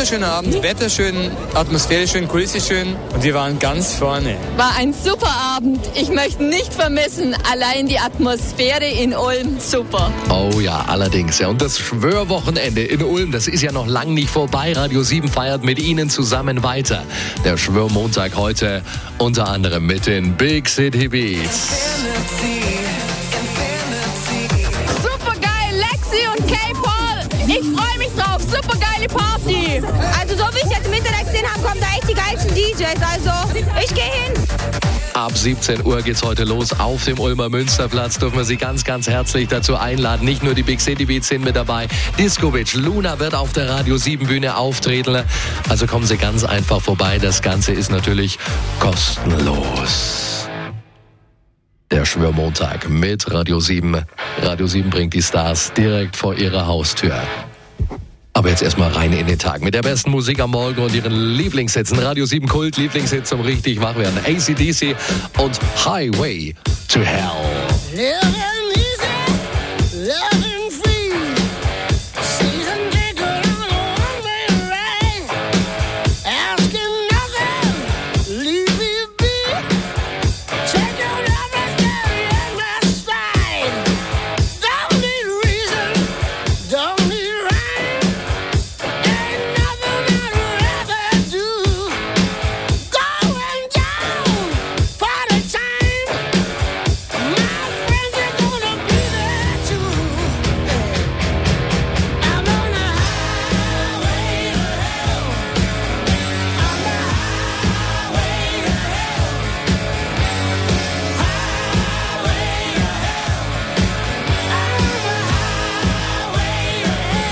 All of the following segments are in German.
wunderschöner Abend, Wetter schön, Atmosphäre schön, Kulisse schön und wir waren ganz vorne. War ein super Abend. Ich möchte nicht vermissen, allein die Atmosphäre in Ulm, super. Oh ja, allerdings. Ja, und das Schwörwochenende in Ulm, das ist ja noch lang nicht vorbei. Radio 7 feiert mit Ihnen zusammen weiter. Der Schwörmontag heute unter anderem mit den Big City Beats. Super geil, Lexi und K-Paul. Ich freue mich drauf. Super geile Party. Also so wie ich jetzt im Internet gesehen habe, kommen da echt die geilsten DJs. Also ich gehe hin. Ab 17 Uhr geht's heute los auf dem Ulmer Münsterplatz. Dürfen wir Sie ganz, ganz herzlich dazu einladen. Nicht nur die Big City Beats sind mit dabei. Disco Beach, Luna wird auf der Radio 7 Bühne auftreten. Also kommen Sie ganz einfach vorbei. Das Ganze ist natürlich kostenlos. Der Schwörmontag mit Radio 7. Radio 7 bringt die Stars direkt vor Ihre Haustür. Aber jetzt erstmal rein in den Tag mit der besten Musik am Morgen und Ihren Lieblingshits. Ein Radio 7 Kult Lieblingshit zum richtig wach werden. AC/DC und Highway to Hell. Living easy, living free. Season ticket on a one-way ride. Asking nothing, leave me be. Check out everything in my stride. Don't need reason, don't need rhyme. Ain't nothing I'd rather do. Going down, party time. My friends are gonna be there too. I'm on the highway to hell. On the highway to hell. Highway to hell. On the highway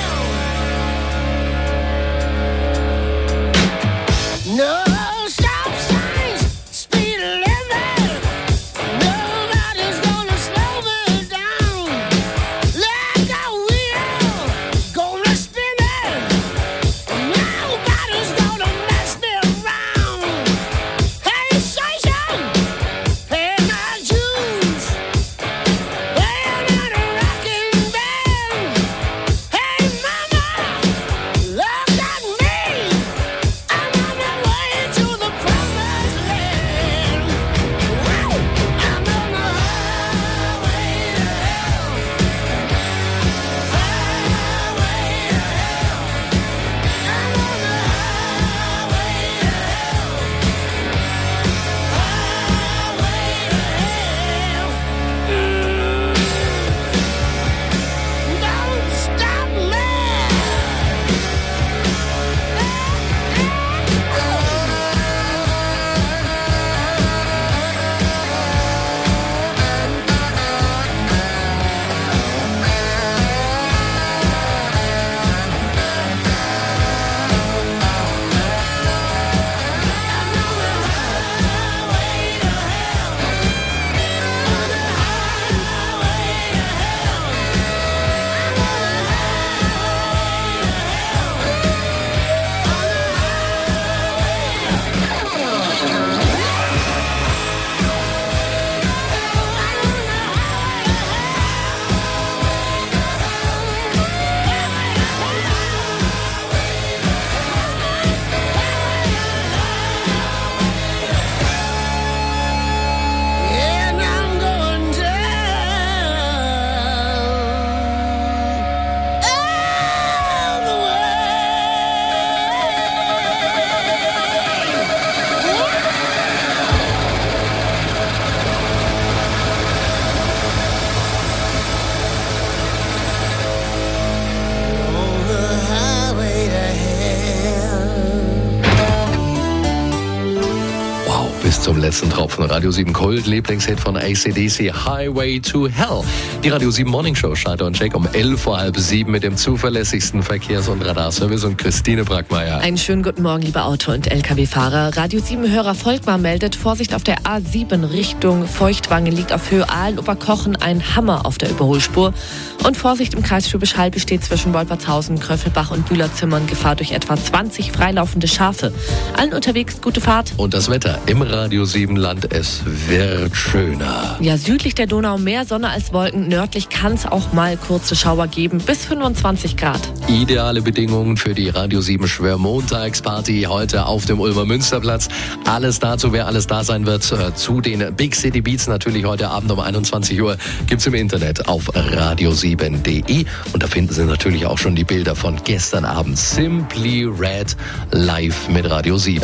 to hell. No stop signs, speed limit. Nobody's gonna slow me down. Like a wheel, gonna spin it. Nobody's gonna mess me around. Hey, station, pay my dues. Playing in a rocking band. Hey, mama, look at me. I'm on my way to the promised land. Wow, I'm on the highway to hell. Highway to hell. I'm on the highway to hell. Highway to hell. Don't stop me. And I'm going down all the way. On the highway to hell. Wow, bis zum letzten Tropfen. Radio 7 Kult, Lieblingshit von AC/DC, Highway to Hell. Die Radio 7 Morning Show, Schalter und Check um 11:30 mit dem zuverlässigsten Verkehrs- und Radarservice und Christine Brackmeier. Einen schönen guten Morgen, liebe Auto- und Lkw-Fahrer. Radio 7-Hörer Volkmar meldet, Vorsicht auf der A7 Richtung Feuchtwangen, liegt auf Höhe Aalen-Oberkochen ein Hammer auf der Überholspur. Und Vorsicht im Kreis Schwäbisch Hall besteht zwischen Wolpertshausen, Kröffelbach und Bühlerzimmern Gefahr durch etwa 20 freilaufende Schafe. Allen unterwegs gute Fahrt. Und das Wetter im Radio 7. Siebenland. Es wird schöner. Ja, südlich der Donau mehr Sonne als Wolken. Nördlich kann es auch mal kurze Schauer geben, bis 25 Grad. Ideale Bedingungen für die Radio 7 Schwörmontagsparty heute auf dem Ulmer Münsterplatz. Alles dazu, wer alles da sein wird, zu den Big City Beats natürlich heute Abend um 21 Uhr gibt's im Internet auf radio7.de und da finden Sie natürlich auch schon die Bilder von gestern Abend. Simply Red live mit Radio 7.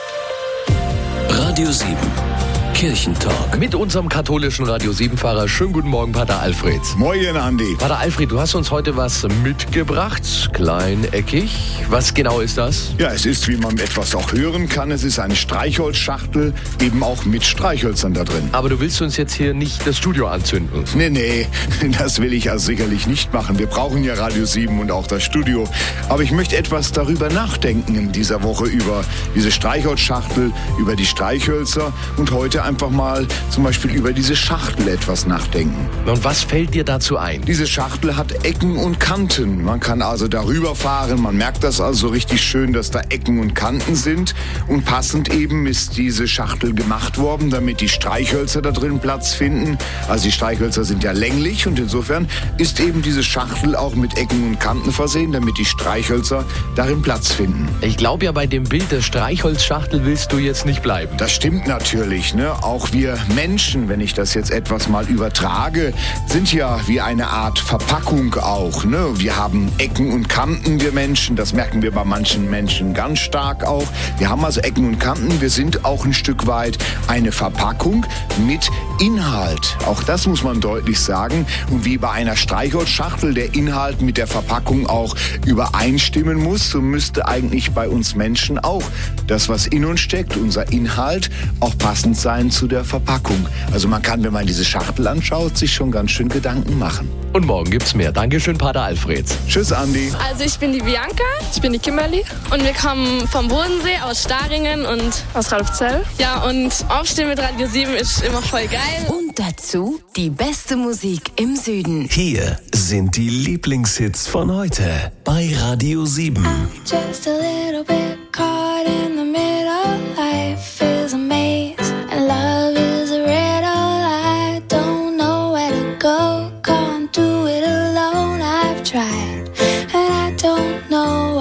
Radio 7. Kirchentalk. Mit unserem katholischen Radio 7-Fahrer. Schönen guten Morgen, Pater Alfred. Moin, Andi. Pater Alfred, du hast uns heute was mitgebracht, kleineckig. Was genau ist das? Ja, es ist, wie man etwas auch hören kann, es ist eine Streichholzschachtel, eben auch mit Streichhölzern da drin. Aber du willst uns jetzt hier nicht das Studio anzünden? Nee, das will ich also sicherlich nicht machen. Wir brauchen ja Radio 7 und auch das Studio. Aber ich möchte etwas darüber nachdenken in dieser Woche, über diese Streichholzschachtel, über die Streichhölzer und heute einfach mal zum Beispiel über diese Schachtel etwas nachdenken. Und was fällt dir dazu ein? Diese Schachtel hat Ecken und Kanten. Man kann also darüber fahren. Man merkt das also richtig schön, dass da Ecken und Kanten sind. Und passend eben ist diese Schachtel gemacht worden, damit die Streichhölzer da drin Platz finden. Also die Streichhölzer sind ja länglich und insofern ist eben diese Schachtel auch mit Ecken und Kanten versehen, damit die Streichhölzer darin Platz finden. Ich glaube ja, bei dem Bild der Streichholzschachtel willst du jetzt nicht bleiben. Das stimmt natürlich, ne? Auch wir Menschen, wenn ich das jetzt etwas mal übertrage, sind ja wie eine Art Verpackung auch, ne? Wir haben Ecken und Kanten, wir Menschen. Das merken wir bei manchen Menschen ganz stark auch. Wir haben also Ecken und Kanten. Wir sind auch ein Stück weit eine Verpackung mit Inhalt. Auch das muss man deutlich sagen. Und wie bei einer Streichholzschachtel der Inhalt mit der Verpackung auch übereinstimmen muss, so müsste eigentlich bei uns Menschen auch das, was in uns steckt, unser Inhalt, auch passend sein zu der Verpackung. Also man kann, wenn man diese Schachtel anschaut, sich schon ganz schön Gedanken machen. Und morgen gibt's mehr. Dankeschön, Pater Alfred. Tschüss, Andi. Also ich bin die Bianca, ich bin die Kimberly und wir kommen vom Bodensee, aus Staringen und aus Radolfzell. Ja, und Aufstehen mit Radio 7 ist immer voll geil. Und dazu die beste Musik im Süden. Hier sind die Lieblingshits von heute bei Radio 7. Just a little bit caught in the middle. Life is a maze and love is a riddle. I don't know where to go, can't do it alone. I've tried and I don't know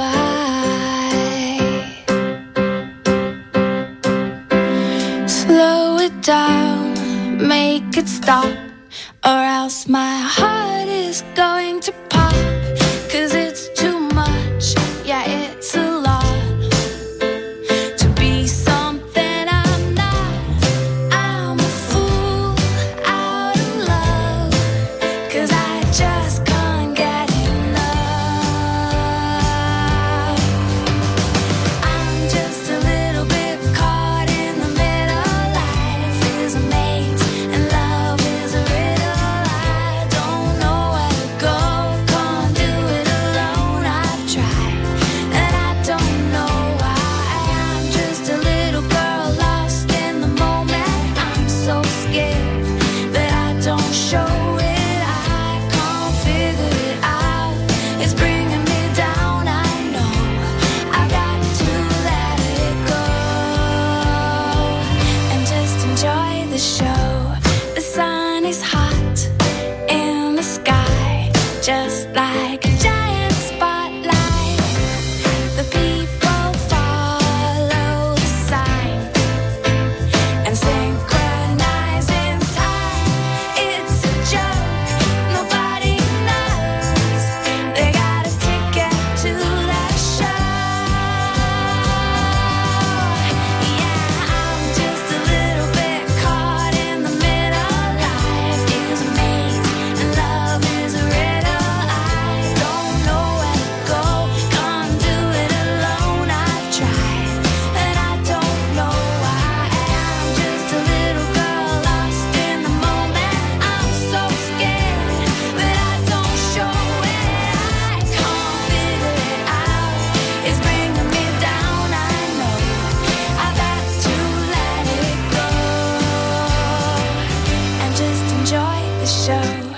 why. Slow it down, make it stop, or else my heart is going to pop. 'Cause it's too much, yeah, it's a lot to be something I'm not. I'm a fool out of love, 'cause I just can't get enough. I'm just a little bit caught in the middle. Life is a maze and love is a riddle. I don't know where to go, can't do it alone. I've tried and I don't know why. I'm just a little girl lost in the moment. I'm so scared that I don't show it. I can't figure it out. It's bringing me down. I know I've got to let it go and just enjoy the show. The sun is hot in the sky, just like a giant spotlight. The people follow the sign and synchronize in time. It's a joke, nobody knows. They got a ticket to that show. Yeah, I'm just a little bit caught in the middle. Life is a maze and love is a riddle. I don't know where to go, can't do it alone. I've tried and I don't know why. I'm just a little girl lost in the moment. I'm so scared, but I don't show it. I can't figure it out. It's bringing me down. I know I've got to let it go and just enjoy the show.